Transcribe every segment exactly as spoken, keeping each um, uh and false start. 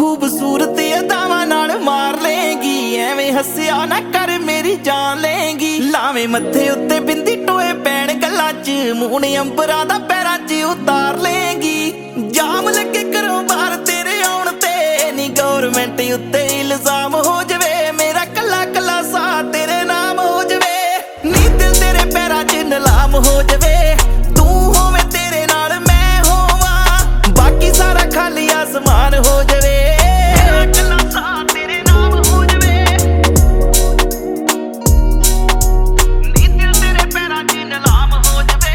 खूबसूरत अदावां नाल मार लेंगी। एवें हस्सिया ना कर मेरी जान लेंगी। लावे मत्थे उत्ते बिंदी टोए पैण गल्लां च, मूने अंबरां दा पैरां च उतार लेंगी। जाम लगे घरों बाहर तेरे आउण ते, नी गौरमेंट उत्ते इल्जाम हो जवे। मेरा कला कला सा तेरे नाम हो जवे, नी दिल तेरे पैरां च नीलाम हो जवे। तू होवे तेरे नाल मैं होवां, बाकी सारा खाली आसमान हो जवे। कला सा तेरे नाम हो जवे, नी दिल तेरे पैरां च नीलाम हो जवे।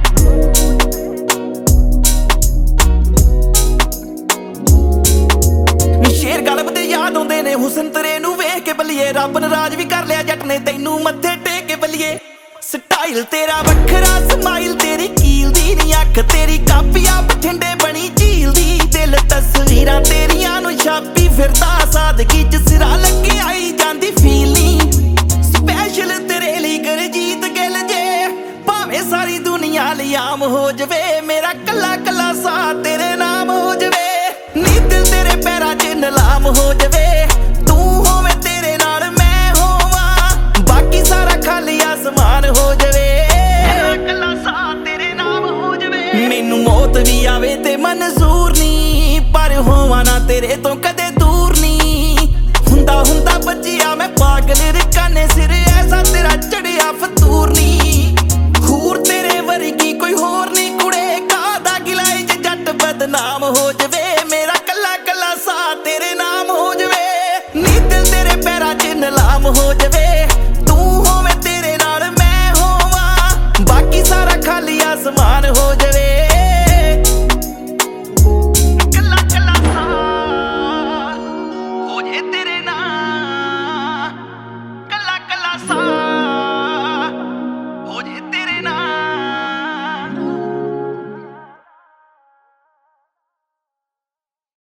शेर गलब ते याद आउंदे ने हुसन तेरे नू वेख के बलिए। रब ने राज भी कर लिया जट ने तैनू मत्थे टेक के बलिए। स्टाइल तेरा वखरा, स्माइल तेरी कील दी नी अख तेरी कापिया बठिंडे बनी झील दी। दिल तस्वीरां तेरियां नू छापी फिरदा, सादगी च सिरा लगे आई जांदी फीलिंग। स्पैशल तेरे लिए गुरजीत गिल जे, भावें सारी दुनिया ਲਈ आम हो जवे। मेरा कला कला सा तेरे नाम हो जवे, नी दिल तेरे पैरां च नीलाम हो जवे। तू होवे तेरे नाल मैं होवां, बाकी सारा खाली आसमान हो जवे। कला सा तेरे नाम हो जवे। मैनू मौत भी आवे ते मंजूर नी, पर होवां ना तेरे तो कदे दूर नी। हुंदा हुंदा बचिया मैं पागल रकाने सिर, ऐसा तेरा चढ़िया फतूर नी। हूर तेरे वर्गी कोई होर नी कुड़े, कादा गिलाई च जट बदनाम हो जवे। मेरा कला कला सा तेरे नाम हो जवे, नी दिल तेरे पैरां च नीलाम हो जवे।